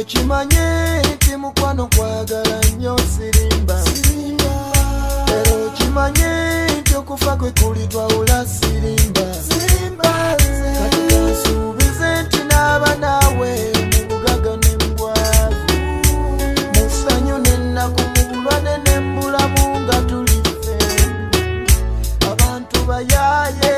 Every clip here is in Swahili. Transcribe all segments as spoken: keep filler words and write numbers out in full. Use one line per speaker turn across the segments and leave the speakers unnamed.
chimanye timukwano kwagala nnyo sirimba ero chimanye tyokufa kwe kulitwawula sirimba kati kansuubize nti naaba naawe mu bugaga n'embwavu mu ssanyu n'ennaku mu bulwane n'embulamu nga tuli ffembi abantu bayaaye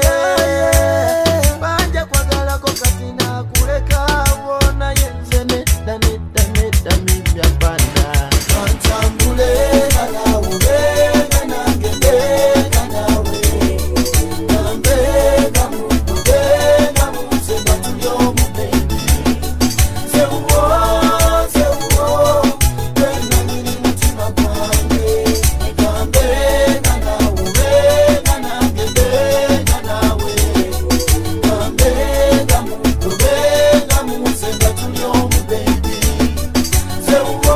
banja kwagalako kati nakuleka wona yenze nedda nedda nedda mibya banda kantambule nawe bega nange bega nawe nambega muntu bega munze batulyomu bebi zewuwo zewuwo bena nyiri mutima gwange nambega nawe bega nange bega nawe nambega muntu bega munze batulyomu bebi zewuwo